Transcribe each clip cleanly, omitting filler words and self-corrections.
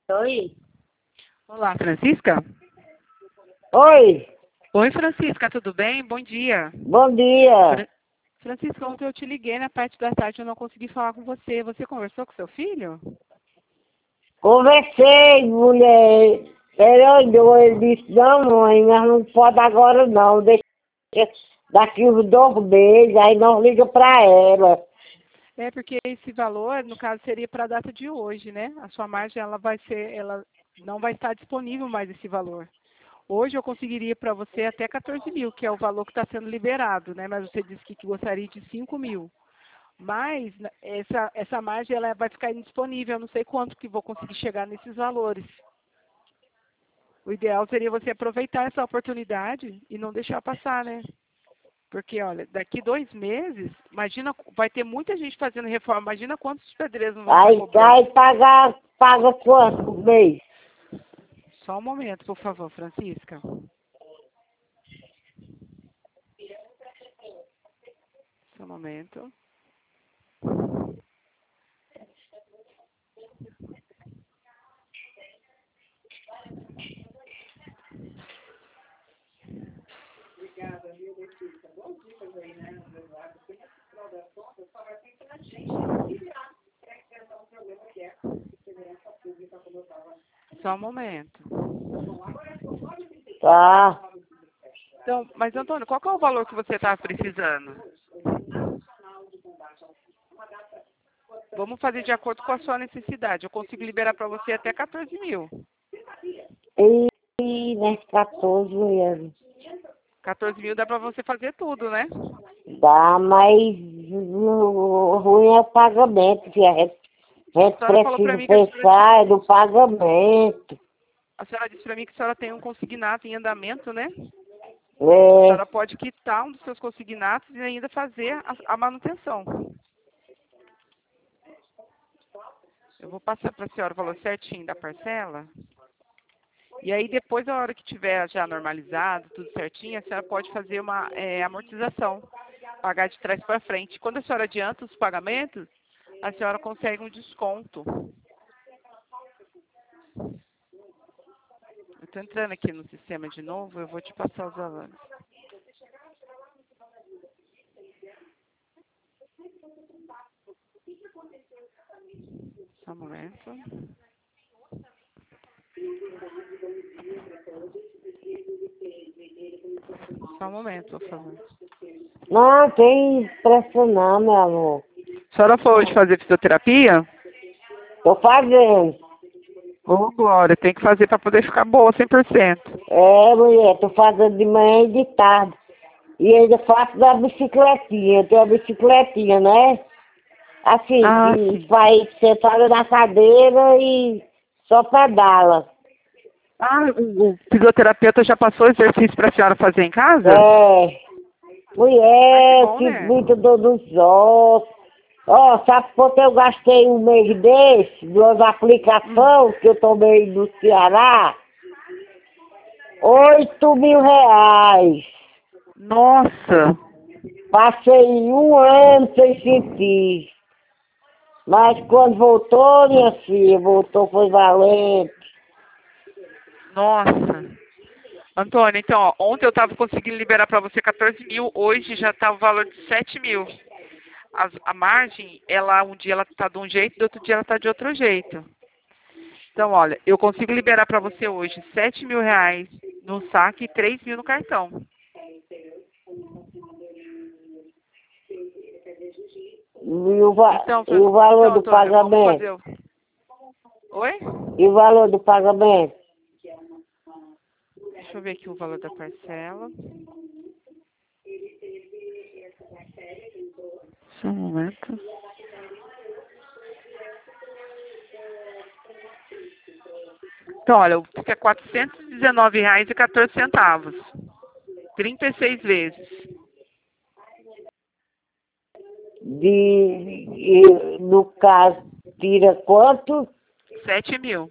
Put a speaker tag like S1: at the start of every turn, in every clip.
S1: Oi.
S2: Olá, Francisca?
S1: Oi,
S2: Oi, Francisca, tudo bem? Bom dia.
S1: bom dia.
S2: Fra- Francisca, ontem eu te liguei na parte da tarde, eu não consegui falar com você. Você conversou com seu filho?
S1: Conversei, mulher. Ele disse, não, mãe, mas não pode agora não. Deixa daqui uns 2 meses, aí nós liga pra ela.
S2: É porque esse valor, no caso, seria para a data de hoje, né? A sua margem, ela não vai estar disponível mais esse valor. Hoje eu conseguiria para você até 14 mil, que é o valor que está sendo liberado, né? Mas você disse que gostaria de 5 mil. Mas essa margem ela vai ficar indisponível. Eu não sei quanto que vou conseguir chegar nesses valores. O ideal seria você aproveitar essa oportunidade e não deixar passar, né? Porque, olha, daqui 2 meses, imagina, vai ter muita gente fazendo reforma. Imagina quantos pedreiros não vão estar cobrando.
S1: Aí paga quanto por mês?
S2: Só um momento, por favor, Francisca. Só um momento. Só um momento.
S1: Tá.
S2: Então, mas Antônio, qual que é o valor que você está precisando? Vamos fazer de acordo com a sua necessidade. Eu consigo liberar para você até 14 mil.
S1: E nesse 14 mesmo.
S2: 14 mil dá para você fazer tudo, né?
S1: Dá, mas o ruim é o pagamento, que a
S2: A
S1: gente
S2: senhora falou para
S1: precisa
S2: mim que
S1: pensar no pagamento.
S2: a senhora disse para mim que a senhora tem um consignado em andamento, né? A
S1: É,
S2: senhora pode quitar um dos seus consignados e ainda fazer a manutenção. Eu vou passar para a senhora o valor certinho da parcela. E aí, depois, a hora que tiver já normalizado, tudo certinho, a senhora pode fazer uma amortização, pagar de trás para frente. Quando a senhora adianta os pagamentos, a senhora consegue um desconto. Eu estou entrando aqui no sistema de novo, eu vou te passar os valores. Só um momento. Só um momento, por favor.
S1: não, tem pressa não, meu amor.
S2: A senhora falou de fazer fisioterapia?
S1: Tô fazendo.
S2: Ô, Glória, tem que fazer para poder ficar boa, 100%.
S1: É, mulher, tô fazendo de manhã e de tarde. E ainda faço da bicicletinha. Eu tenho a bicicletinha, né? Assim,
S2: Ah,
S1: que
S2: sim.
S1: vai sentada na cadeira e só pedala.
S2: Ah, o fisioterapeuta já passou exercício para a senhora fazer em casa?
S1: É,
S2: Ai, que
S1: mulher,
S2: bom,
S1: sinto
S2: né?
S1: muita dor nos ossos. Ó, sabe quanto eu gastei um mês desse, duas aplicações que eu tomei no Ceará? R$ 8.000.
S2: Nossa,
S1: Passei um ano sem sentir. Mas quando voltou, minha filha, voltou, foi valente.
S2: nossa. Antônio, então, ó, ontem eu estava conseguindo liberar para você 14 mil, hoje já está o valor de 7 mil. A margem, ela um dia ela está de um jeito, do outro dia ela está de outro jeito. Então, olha, eu consigo liberar para você hoje 7 mil reais no saque e 3 mil no cartão. Então,
S1: E o valor
S2: então,
S1: do
S2: Antônio, vamos
S1: pagamento?
S2: fazer o... Oi?
S1: E o valor do pagamento?
S2: Deixa eu ver aqui o valor da parcela. Só um momento. Então, olha, fica R$ 419,14. 36 vezes.
S1: No caso, tira quanto
S2: 7 mil.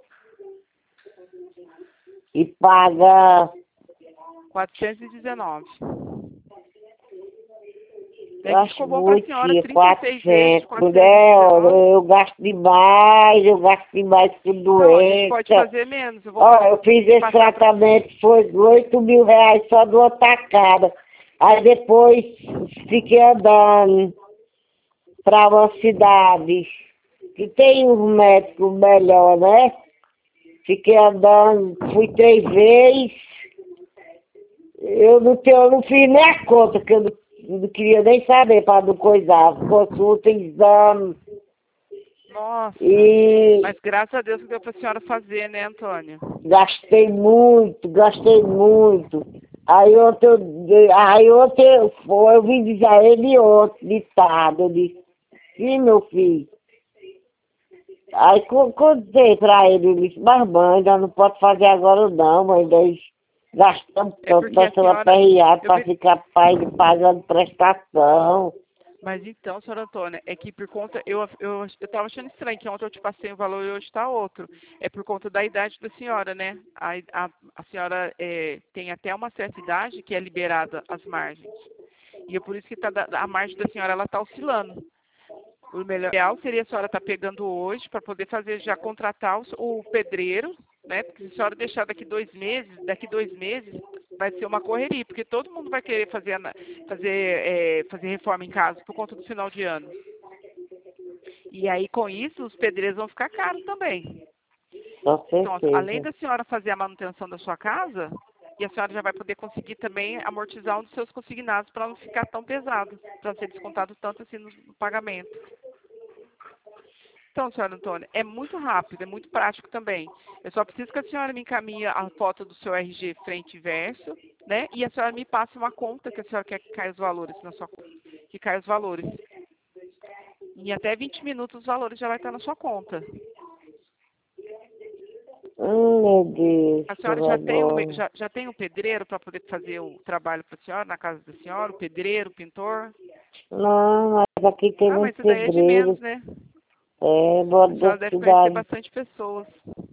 S1: e paga
S2: 419.
S1: Eu acho
S2: ficou bom para a
S1: muito,
S2: senhora,
S1: tia,
S2: 36 vezes,
S1: 400.
S2: 419.
S1: Mulher, eu gasto demais com
S2: Não, a gente pode
S1: doença.
S2: fazer menos. Eu vou
S1: Ó, eu fiz esse
S2: passar pra...
S1: tratamento, foi R$ 8.000 só de uma tacada. Aí depois fiquei andando para uma cidade que tem um médico melhor, né? Fiquei andando, fui 3 vezes. Eu não fiz nem a conta, que eu não queria nem saber para não coisar. Consulta, exame.
S2: Nossa,
S1: E
S2: mas graças a Deus que deu para a senhora fazer, né, Antônia?
S1: gastei muito, gastei muito. Eu vim dizer a ele ontem, ditado, eu disse, sim, meu filho. Aí contei pra ele, ele disse, mas mãe, ainda não pode fazer agora não, mãe, daí gastamos tanto,
S2: Porque
S1: nós
S2: a
S1: estamos
S2: senhora...
S1: aperreados
S2: eu
S1: para
S2: vi-
S1: ficar pagando prestação.
S2: Mas então, senhora Antônia, é que por conta... Eu estava achando estranho que ontem eu te passei um valor e hoje está outro. É por conta da idade da senhora, né? A senhora tem até uma certa idade que é liberada as margens. E é por isso que a margem da senhora ela está oscilando. O melhor ideal seria a senhora estar pegando hoje para poder fazer já contratar o pedreiro, né? Porque se a senhora deixar daqui 2 meses vai ser uma correria, porque todo mundo vai querer fazer reforma em casa por conta do final de ano. E aí com isso os pedreiros vão ficar caros também.
S1: Com
S2: Então, além
S1: certeza.
S2: da senhora fazer a manutenção da sua casa, e a senhora já vai poder conseguir também amortizar um dos seus consignados para não ficar tão pesado, para não ser descontado tanto assim no pagamento. Então, senhora Antônia, é muito rápido, é muito prático também. Eu só preciso que a senhora me encaminhe a foto do seu RG frente e verso, né? E a senhora me passe uma conta que a senhora quer que caia os valores na sua conta. Que caia os valores. Em até 20 minutos os valores já vai estar na sua conta.
S1: Meu Deus,
S2: A senhora
S1: como é bom.
S2: já tem um pedreiro para poder fazer o trabalho para a senhora, na casa da senhora? O pedreiro, o pintor?
S1: Não, mas aqui tem
S2: Ah, mas
S1: muito
S2: isso daí é de menos,
S1: pedreiro.
S2: né?
S1: É,
S2: A
S1: bora da
S2: senhora deve conhecer
S1: cidade.
S2: bastante pessoas.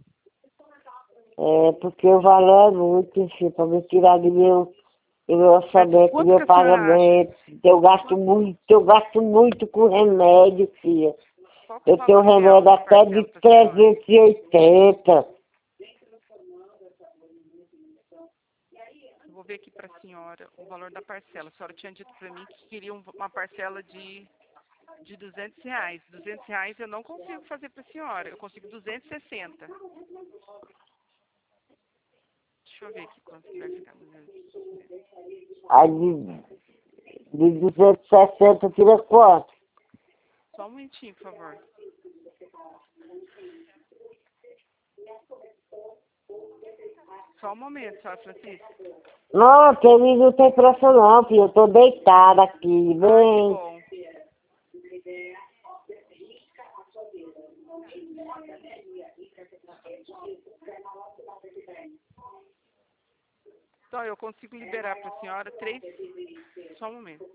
S1: É, porque o valor é muito, filho, para me tirar do meu
S2: Mas
S1: orçamento, do
S2: quanto
S1: meu
S2: que a senhora acha?
S1: pagamento. Eu gasto muito com remédio, filha.
S2: Qual que é o
S1: Eu tenho
S2: valor ideal
S1: remédio
S2: de
S1: até de
S2: parcela para a senhora?
S1: 380.
S2: Eu vou ver aqui para a senhora o valor da parcela. A senhora tinha dito para mim que queria uma parcela de R$ 200. R$ 200 eu não consigo fazer para a senhora. Eu consigo 260. Deixa eu ver aqui quanto que vai ficar. 260.
S1: Aí de 260 tira quanto?
S2: Só um momentinho, por favor. Só um momento, senhora Francisca.
S1: Não, querido, não tem pressa não, filho. Eu tô deitada aqui,
S2: Ah, que
S1: bem.
S2: bom. Então, eu consigo liberar para a senhora 3... Só um momento.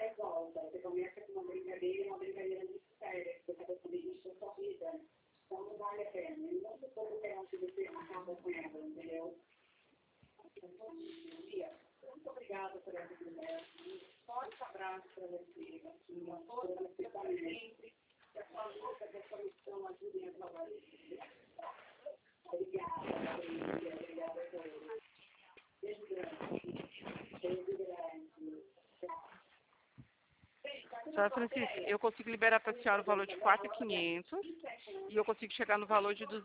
S2: Senhora Francisca, eu consigo liberar para a senhora o valor de R$ 4.500 e eu consigo chegar no valor de R$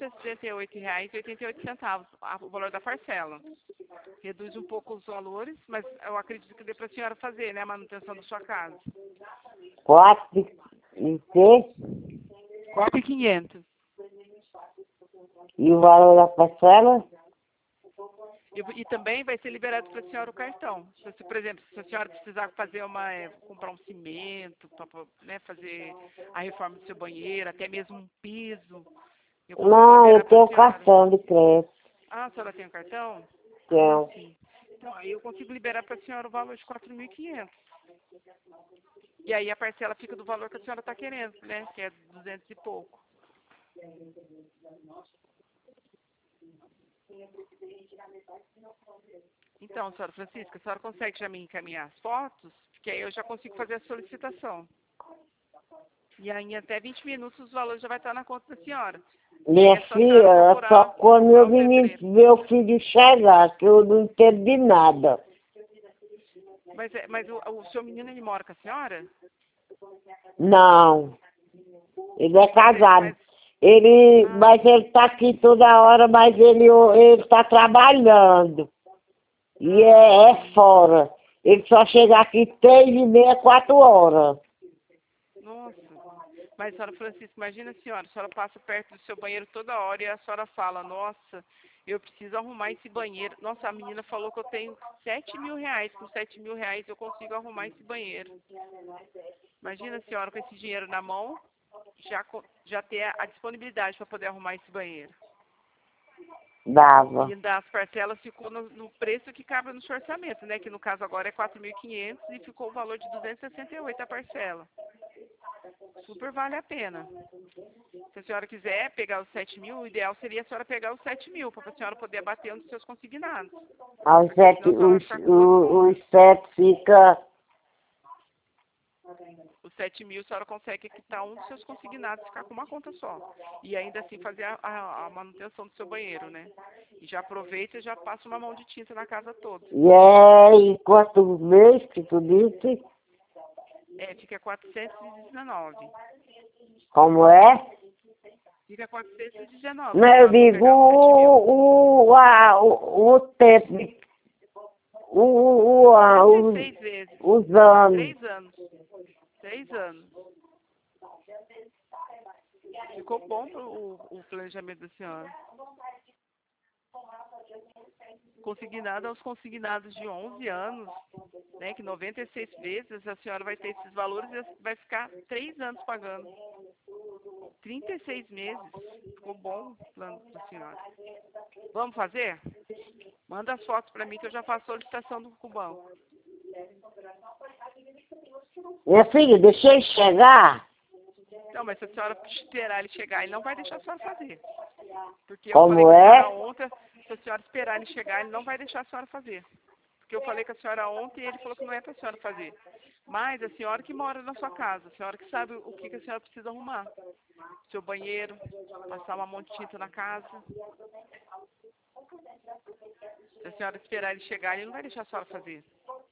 S2: 268,88, o valor da parcela. Reduz um pouco os valores, mas eu acredito que dê para a senhora fazer, né, a manutenção da sua casa.
S1: 4 de quê?
S2: 4.500.
S1: E o valor da parcela?
S2: E também vai ser liberado para a senhora o cartão. Se, por exemplo, se a senhora precisar fazer comprar um cimento, para, né, fazer a reforma do seu banheiro, até mesmo um piso, eu consigo
S1: Não, eu
S2: liberar para a
S1: tenho
S2: senhora.
S1: cartão de crédito.
S2: Ah, a senhora tem um cartão? Ah,
S1: Tenho.
S2: sim. Então, aí eu consigo liberar para a senhora o valor de 4.500. E aí a parcela fica do valor que a senhora está querendo, né? Que é 200 e pouco. Então, senhora Francisca, a senhora consegue já me encaminhar as fotos? Porque aí eu já consigo fazer a solicitação. E aí, em até 20 minutos, os valores já vai estar na conta da senhora.
S1: Minha
S2: É só a
S1: filha,
S2: senhora
S1: só
S2: procurar
S1: quando
S2: o
S1: meu menino,
S2: pedreiro.
S1: meu filho chegar, que eu não entendo de nada.
S2: Mas o seu menino, ele mora com a senhora?
S1: Não, ele é casado.
S2: Mas,
S1: Mas ele tá aqui toda hora, mas ele tá trabalhando. E é fora. Ele só chega aqui 3h30, 4 horas.
S2: nossa. Mas, senhora Francisca, imagina a senhora passa perto do seu banheiro toda hora e a senhora fala, nossa, eu preciso arrumar esse banheiro. Nossa, a menina falou que eu tenho 7.000 reais. Com 7.000 reais eu consigo arrumar esse banheiro. Imagina a senhora com esse dinheiro na mão, já ter a disponibilidade para poder arrumar esse banheiro.
S1: Dava.
S2: E das parcelas ficou no preço que cabe no seu orçamento, né? Que no caso agora é 4.500 e ficou o valor de 268 a parcela. Super vale a pena. Se a senhora quiser pegar os 7.000, o ideal seria a senhora pegar os 7.000 para a senhora poder abater um dos seus consignados.
S1: Os sete,
S2: Senão a senhora vai ficar com duas contas.
S1: os 7 fica.
S2: Os 7.000 a senhora consegue quitar um dos seus consignados e ficar com uma conta só. E ainda assim fazer a manutenção do seu banheiro, né? E já aproveita e já passa uma mão de tinta na casa toda.
S1: E é em quantos meses que tu disse?
S2: Fica 419.
S1: Como é?
S2: Fica 419,
S1: Não,
S2: se a
S1: eu
S2: senhora for
S1: digo
S2: pegar os 7.000.
S1: o tempo, os,
S2: 36 vezes.
S1: os anos.
S2: 3 anos. 3 anos. Ficou bom o planejamento da senhora. Consignado aos consignados de 11 anos, né, que 96 vezes a senhora vai ter esses valores e vai ficar 3 anos pagando. 36 meses. Ficou bom o plano da senhora. Vamos fazer? Manda as fotos para mim que eu já faço a solicitação do banco.
S1: Minha filha, deixa ele chegar.
S2: Não, mas se a senhora esperar ele chegar, ele não vai deixar a senhora fazer. Porque eu falei
S1: Como
S2: com a
S1: é?
S2: senhora ontem, se a senhora esperar ele chegar, ele não vai deixar a senhora fazer. Porque eu falei com a senhora ontem e ele falou que não é para a senhora fazer. Mas a senhora que mora na sua casa, a senhora que sabe o que a senhora precisa arrumar. Seu banheiro, passar uma mão de tinta na casa. Se a senhora esperar ele chegar, ele não vai deixar a senhora fazer.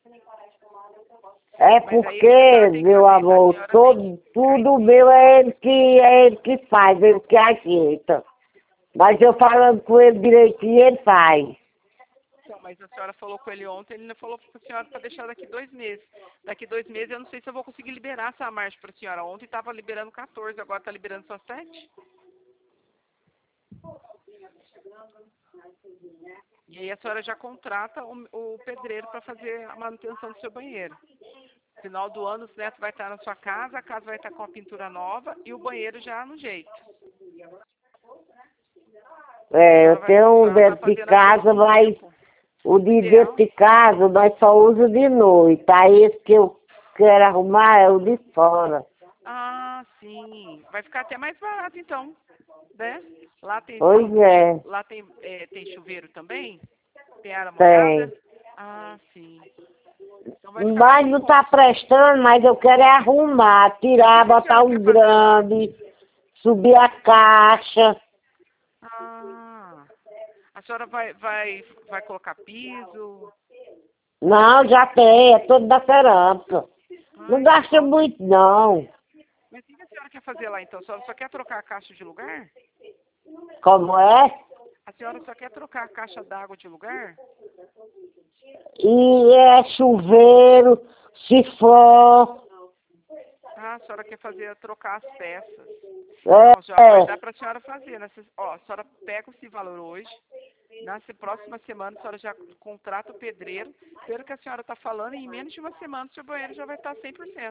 S1: É
S2: Mas aí o que a senhora
S1: porque,
S2: tem que
S1: meu
S2: fazer? A
S1: amor,
S2: senhora tem que...
S1: tudo meu é ele que faz, ele que ajeita. Mas eu falando com ele direitinho, ele faz.
S2: Então, mas a senhora falou com ele ontem, ele não falou para a senhora para deixar daqui 2 meses. Daqui 2 meses eu não sei se eu vou conseguir liberar essa margem para a senhora. Ontem estava liberando 14, agora está liberando só 7. E aí a senhora já contrata o pedreiro para fazer a manutenção do seu banheiro. Final do ano, os netos vai estar na sua casa, a casa vai estar com a pintura nova e o banheiro já no jeito.
S1: É, eu tenho um dentro de
S2: fazendo
S1: casa, mas
S2: tempo.
S1: o de
S2: Ideal.
S1: dentro de casa nós só usa de noite. Aí esse que eu quero arrumar é o de fora.
S2: Ah, sim. Vai ficar até mais barato então, né? Lá tem,
S1: Pois é,
S2: lá tem chuveiro também? Tem área molhada?
S1: tem.
S2: Ah, sim. Então vai ficar
S1: Mas
S2: mais em
S1: não tá
S2: conta.
S1: prestando, mas eu quero é arrumar, tirar,
S2: O que a
S1: botar
S2: senhora
S1: um
S2: quer fazer lá?
S1: grande, subir a caixa.
S2: Ah, a senhora vai colocar piso?
S1: Não, já tem, é todo da cerâmica. Não
S2: Ai, que
S1: gasta
S2: top.
S1: muito, não.
S2: Mas o que a senhora quer fazer lá então? A senhora só quer trocar a caixa de lugar?
S1: Como é?
S2: A senhora só quer trocar a caixa d'água de lugar?
S1: E é chuveiro, sifão.
S2: Ah, a senhora quer trocar as peças.
S1: É,
S2: Não, já vai dar para a senhora fazer. Né? Ó, a senhora pega esse valor hoje. Na próxima semana a senhora já contrata o pedreiro. Pelo que a senhora está falando, em menos de uma semana o seu banheiro já vai estar 100%.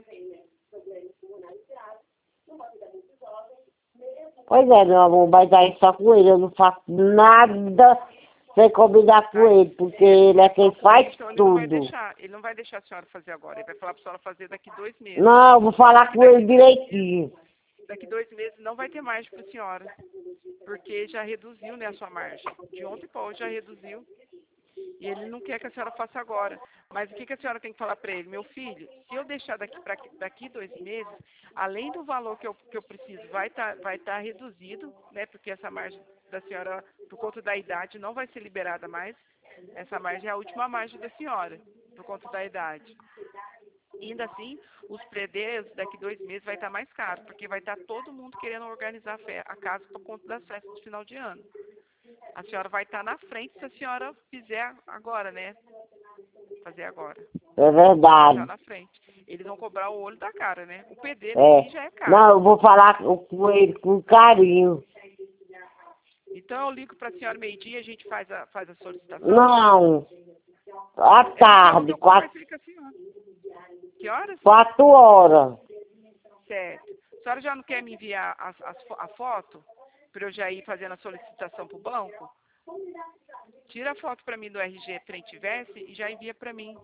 S1: pois é, meu amor, mas aí só com ele. Eu não faço nada sem combinar com ele, porque ele é quem faz
S2: Então ele não vai
S1: tudo.
S2: deixar. Ele não vai deixar a senhora fazer agora. Ele vai falar para a senhora fazer daqui 2 meses.
S1: Não, eu vou
S2: Só
S1: falar
S2: que
S1: com ele direitinho.
S2: daqui 2 meses não vai ter margem para a senhora, porque já reduziu, né, a sua margem. De ontem para hoje já reduziu. E ele não quer que a senhora faça agora. Mas o que a senhora tem que falar para ele? Meu filho, se eu deixar daqui 2 meses, além do valor que eu preciso, vai tá reduzido, né? Porque essa margem da senhora, por conta da idade, não vai ser liberada mais. Essa margem é a última margem da senhora, por conta da idade. Ainda assim, os predeios daqui 2 meses vai estar mais caro, porque vai estar todo mundo querendo organizar a casa por conta das festas de final de ano. A senhora vai estar na frente se a senhora fizer agora, né? Fazer agora.
S1: É verdade.
S2: Tá na frente. Eles vão cobrar o olho da cara, né? O pedreiro
S1: É.
S2: já é caro.
S1: Não, eu vou falar com ele com carinho.
S2: Então eu ligo para a senhora meio-dia e a gente faz a solicitação?
S1: Não. À tarde,
S2: Eu conversei com a senhora. Que horas?
S1: 4 horas.
S2: Certo. A senhora já não quer me enviar a foto para eu já ir fazendo a solicitação para o banco? Tira a foto para mim do RG frente e verso e já envia para mim.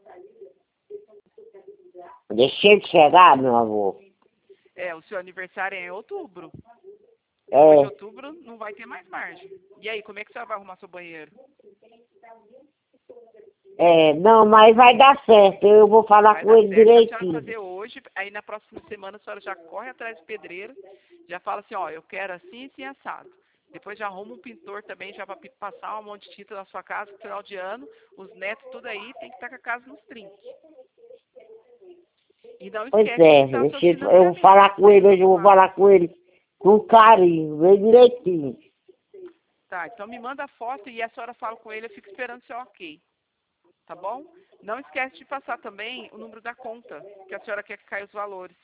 S1: Deixei de chegar, meu avô.
S2: O seu aniversário é em outubro.
S1: É.
S2: Depois de outubro não vai ter mais margem. E aí, como é que a senhora vai arrumar seu banheiro?
S1: Não, mas vai dar certo. Eu vou falar com ele direitinho.
S2: A senhora fazer hoje, aí na próxima semana a senhora já corre atrás do pedreiro, já fala assim, ó, eu quero assim, assim, assado. Depois já arruma um pintor também, já para passar um monte de tinta na sua casa, no final de ano, os netos tudo aí, tem que estar com a casa nos trinques. E não esquece
S1: eu vou falar com ele, hoje eu vou falar com ele com carinho, bem direitinho.
S2: Tá, então me manda a foto e a senhora fala com ele, eu fico esperando o seu ok. Tá bom? Não esquece de passar também o número da conta, que a senhora quer que caia os valores.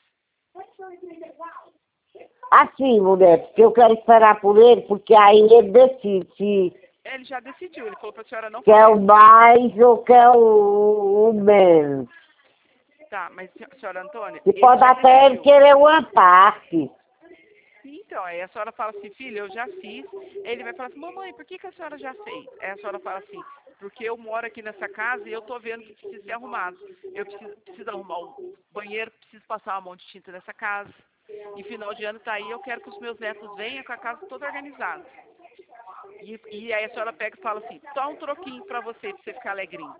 S1: Assim, mulher, porque eu quero esperar por ele, porque aí ele decide se
S2: Ele já decidiu, ele falou pra senhora não
S1: quer
S2: fazer.
S1: o mais ou quer o menos.
S2: Tá, mas senhora Antônia...
S1: E pode até ele querer uma parte.
S2: Então, aí a senhora fala assim, filha, eu já fiz. Ele vai falar assim, mamãe, por que a senhora já fez? Aí a senhora fala assim, porque eu moro aqui nessa casa e eu tô vendo que precisa ser arrumado. Eu preciso arrumar o banheiro, preciso passar uma mão de tinta nessa casa. E final de ano tá aí, eu quero que os meus netos venham com a casa toda organizada. E aí a senhora pega e fala assim, só um troquinho pra você ficar alegrinho.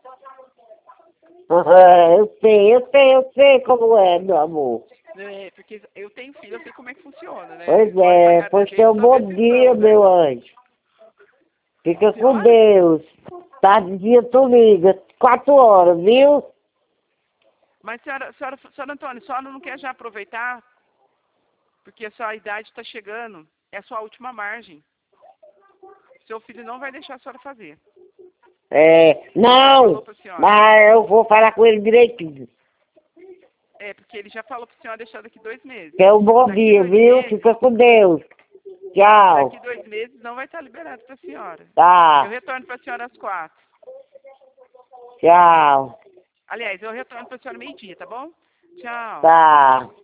S1: Eu sei como é, meu amor.
S2: Porque eu tenho filho, eu sei como é que funciona, né?
S1: Pois tenha um bom dia, meu anjo. Fica com Deus. Tardezinha tu liga. 4 horas, viu?
S2: Mas, senhora Antônia, a senhora não quer já aproveitar? Porque a sua idade está chegando. É a sua última margem. Seu filho não vai deixar a senhora fazer.
S1: Não. Mas eu vou falar com ele direitinho.
S2: Porque ele já falou para a senhora deixar daqui 2 meses.
S1: Quer um bom dia, viu?
S2: Meses,
S1: fica com Deus. Tchau.
S2: Daqui 2 meses não vai estar liberado para a senhora.
S1: Tá.
S2: Eu retorno para a senhora às 4.
S1: Tchau.
S2: Aliás, eu retorno para a senhora meio-dia, tá bom? Tchau.
S1: Tá.